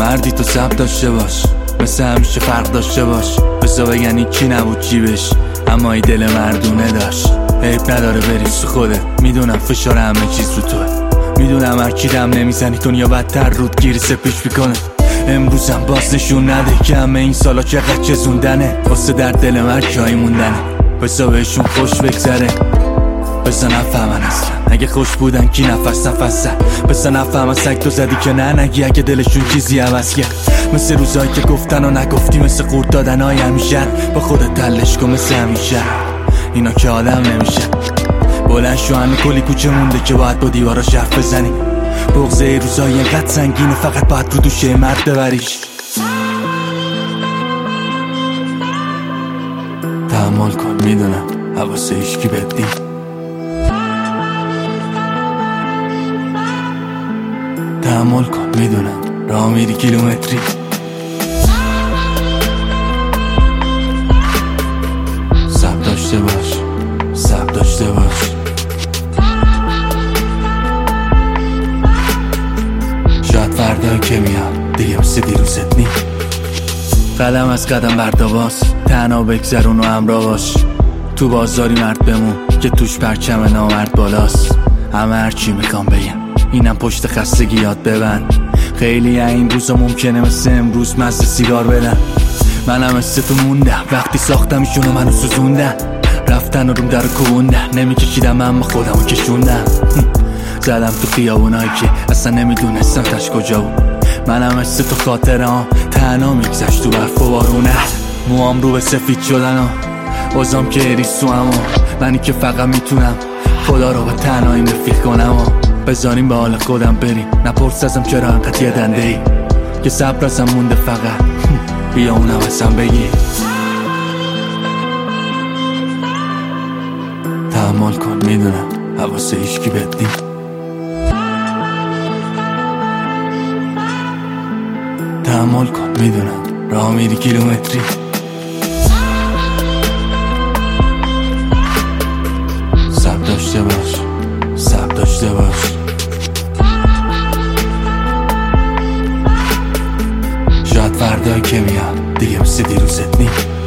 مردی تو صبر داشته باش، مثل همیشه فرق داشته باش. بسا بگن این کی نبود جیبش، اما این دل مردونه داشت. عیب نداره بریز تو خوده، میدونم فشار همه چیز رو توه، میدونم هر کی دم نمیزنی دنیا بدتر رود گیری سپیش میکنه. امروزم باز نشون نده که همه این سالا چقدر چزوندنه، واسه در دل مرد جایی موندنه. بسا بهشون خوش بگذره، بسا نفهمن اصلا اگه خوش بودن کی نفس زد. بسا نفهمن سگ تو زدی که نه نگی اگه دلشون چیزی عوض کرد. مثل روزایی که گفتن و نگفتی، مثل قورت دادنهای همیشه. با خودت تلش کن مثل همیشه، اینا که آدم نمیشه. بلند شو همه کلی کوچه مونده که باید با دیواراش حرف بزنی. بغضه روزایی اینقدر سنگینه فقط باید رو دوشه مرد ببریش. تحمل کن میدونم حواسه هیچکی بدی، تحمل کن میدونم راه میری کیلومتری. صبر داشته باش، صبر داشته باش. شاید فردا که میاد دیگه مثل دیروزت نی. قدم از قدم برداباز، تنها بگذرون و همراه باش. تو بازاری مرد بمون که توش پرچم نامرد بالاست. همه هرچی میخوام بگم اینم پشت خستگی یاد ببند. خیلی این روزا ممکنه مثل امروز مزه سیگار بدن. منم مثل تو موندم وقتی ساختمشونو منو سوزوندن. رفتن و روم در کوندن، نمیکشیدم اما خودمو کشوندم. زدم تو خیابونایی که اصلا نمیدونستم تش کجا بود. منم مثل تو خاطرام تنها میگذشت تو برف و بارونه. موام رو به سفید شدن و بازم که ریز تو همون. منی که فقط میتونم خدا رو به تنهاییم رفیق کنم و بذاریم به حال خودم بریم. نپرس ازم چرا انقدر یه دنده ای که صبر ازم مونده فقط بیا اونم ازم بگی. تحمل کن میدونم حواسه هیچکی بدی، تحمل کن میدونم راه میری کیلومتری. صبر داشته باش، صبر داشته باش. شاید فردا که میاد دیگه مثل دیروزت نی.